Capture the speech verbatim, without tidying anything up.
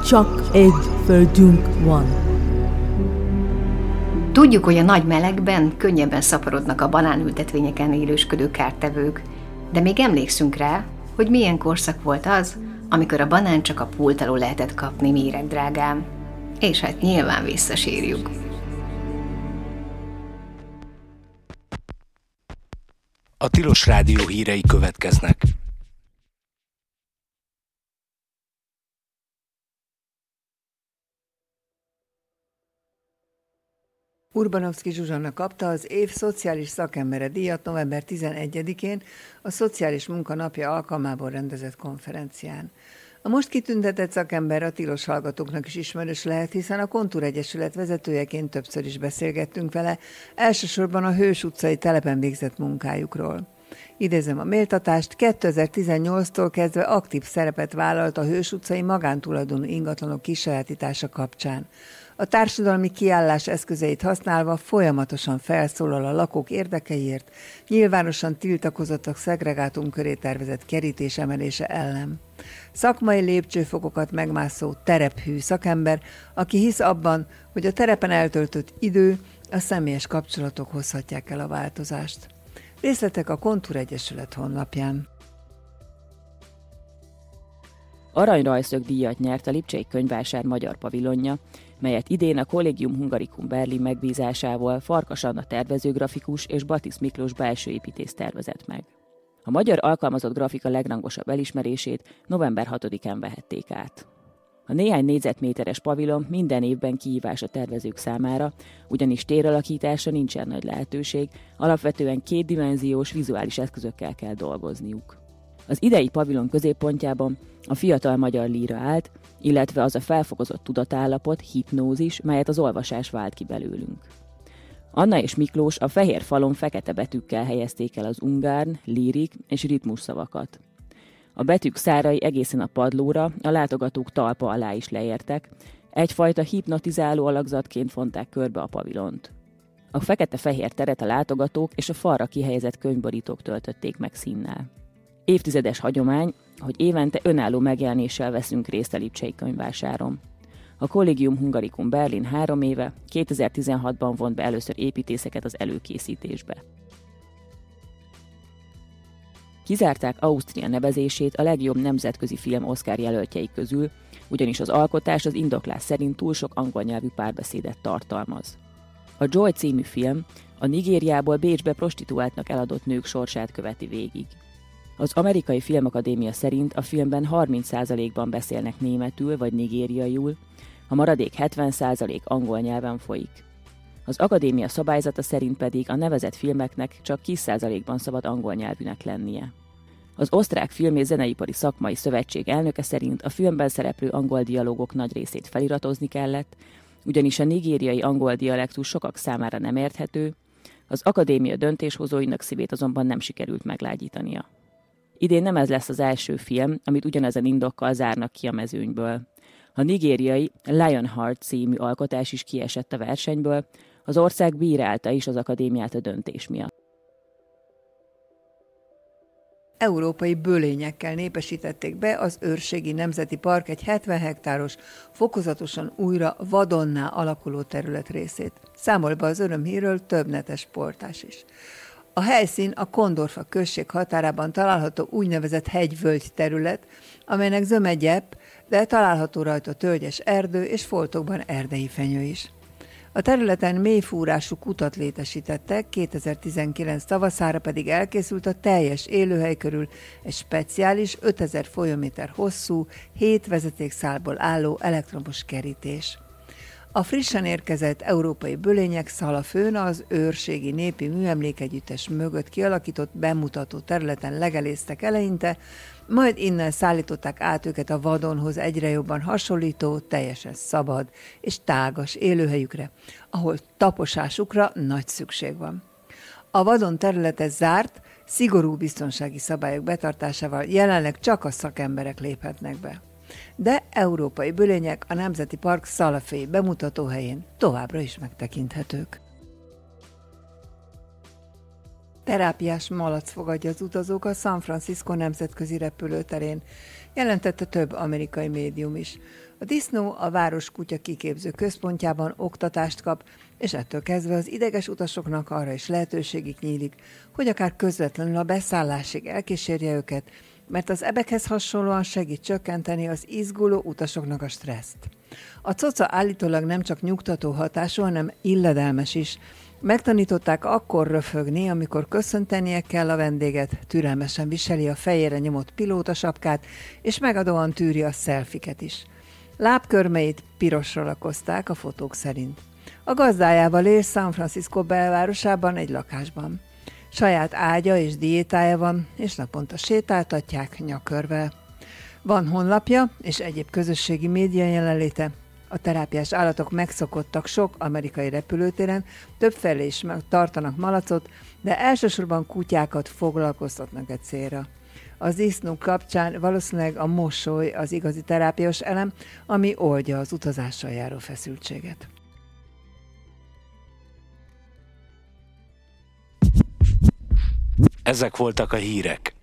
Csak egy földünk van. Tudjuk, hogy a nagy melegben könnyebben szaporodnak a banánültetvényeken élősködő kártevők, de még emlékszünk rá, hogy milyen korszak volt az, amikor a banán csak a pult alól lehetett kapni méregdrágán. És hát nyilván visszasírjuk. A Tilos Rádió hírei következnek. Urbanovszky Zsuzsanna kapta az év szociális szakembere díjat november tizenegyedikén a Szociális Munka Napja alkalmából rendezett konferencián. A most kitüntetett szakember a tilos hallgatóknak is ismerős lehet, hiszen a Kontúr Egyesület vezetőjeként többször is beszélgettünk vele, elsősorban a Hős utcai telepen végzett munkájukról. Idézem a méltatást, kétezer-tizennyolctól kezdve aktív szerepet vállalt a Hős utcai magántulajdonú ingatlanok kisajátítása kapcsán. A társadalmi kiállás eszközeit használva folyamatosan felszólal a lakók érdekeiért, nyilvánosan tiltakozott a szegregátum köré tervezett kerítés emelése ellen. Szakmai lépcsőfokokat megmászó terephű szakember, aki hisz abban, hogy a terepen eltöltött idő, a személyes kapcsolatok hozhatják el a változást. Részletek a Kontúr Egyesület honlapján. Aranyrajszög díjat nyert a Lipcsei Könyvvásár magyar pavilonja, melyet idén a Collegium Hungaricum Berlin megbízásával Farkas Anna tervezőgrafikus és Batisz Miklós belső építész tervezett meg. A magyar alkalmazott grafika legrangosabb elismerését november hatodikán vehették át. A néhány négyzetméteres pavilon minden évben kihívás a tervezők számára, ugyanis téralakításra nincsen nagy lehetőség, alapvetően kétdimenziós vizuális eszközökkel kell dolgozniuk. Az idei pavilon középpontjában a fiatal magyar líra állt, illetve az a felfokozott tudatállapot, hipnózis, melyet az olvasás vált ki belőlünk. Anna és Miklós a fehér falon fekete betűkkel helyezték el az ungárn, lírik és ritmus szavakat. A betűk szárai egészen a padlóra, a látogatók talpa alá is leértek, egyfajta hipnotizáló alakzatként fonták körbe a pavilont. A fekete-fehér teret a látogatók és a falra kihelyezett könyvborítók töltötték meg színnel. Évtizedes hagyomány, hogy évente önálló megjelenéssel veszünk részt a Lipcsei Könyvvásáron. A Collegium Hungaricum Berlin három éve, kétezer-tizenhatban vont be először építészeket az előkészítésbe. Kizárták Ausztria nevezését a legjobb nemzetközi film Oscar jelöltjei közül, ugyanis az alkotás az indoklás szerint túl sok angol nyelvű párbeszédet tartalmaz. A Joy című film a Nigériából Bécsbe prostituáltnak eladott nők sorsát követi végig. Az Amerikai Filmakadémia szerint a filmben harminc százalékban beszélnek németül vagy nigériaiul, a maradék hetven százalék angol nyelven folyik. Az akadémia szabályzata szerint pedig a nevezett filmeknek csak kis százalékban szabad angol nyelvűnek lennie. Az Osztrák Film- és Zeneipari Szakmai Szövetség elnöke szerint a filmben szereplő angol dialógok nagy részét feliratozni kellett, ugyanis a nigériai angol dialektus sokak számára nem érthető, az akadémia döntéshozóinak szívét azonban nem sikerült meglágyítania. Idén nem ez lesz az első film, amit ugyanezen indokkal zárnak ki a mezőnyből. A nigériai Lionheart című alkotás is kiesett a versenyből, az ország bírálta is az akadémiát a döntés miatt. Európai bölényekkel népesítették be az Őrségi Nemzeti Park egy hetven hektáros, fokozatosan újra vadonná alakuló terület részét. Számol be az örömhírről több netes portás is. A helyszín a Kondorfa község határában található úgynevezett hegyvölgy terület, amelynek zöme gyepp, de található rajta tölgyes erdő és foltokban erdei fenyő is. A területen mélyfúrású kutat létesítettek, kétezer-tizenkilenc tavaszára pedig elkészült a teljes élőhely körül egy speciális ötezer folyóméter hosszú, hét vezetékszálból álló elektromos kerítés. A frissen érkezett európai bölények Szalafőn az Őrségi Népi Műemlékegyüttes mögött kialakított bemutató területen legelésztek eleinte, majd innen szállították át őket a vadonhoz egyre jobban hasonlító, teljesen szabad és tágas élőhelyükre, ahol taposásukra nagy szükség van. A vadon területe zárt, szigorú biztonsági szabályok betartásával jelenleg csak a szakemberek léphetnek be. De európai bölények a Nemzeti Park szalaféi bemutatóhelyén továbbra is megtekinthetők. Terápiás malac fogadja az utazókat San Francisco nemzetközi repülőterén. jelentette több amerikai médium is. A disznó a város kutya kiképző központjában oktatást kap, és ettől kezdve az ideges utasoknak arra is lehetőségük nyílik, hogy akár közvetlenül a beszállásig elkísérje őket, mert az ebekhez hasonlóan segít csökkenteni az izguló utasoknak a stresszt. A coca állítólag nem csak nyugtató hatású, hanem illedelmes is. Megtanították akkor röfögni, amikor köszöntenie kell a vendéget, türelmesen viseli a fejére nyomott pilótasapkát, és megadóan tűri a szelfiket is. Lábkörmeit pirosra lakozták a fotók szerint. A gazdájával él San Francisco belvárosában egy lakásban. Saját ágya és diétája van, és naponta sétáltatják nyakörvel. Van honlapja és egyéb közösségi média jelenléte. A terápiás állatok megszokottak sok amerikai repülőtéren, többfelé is tartanak malacot, de elsősorban kutyákat foglalkoztatnak egy célra. Az disznó kapcsán valószínűleg a mosoly az igazi terápiás elem, ami oldja az utazással járó feszültséget. Ezek voltak a hírek.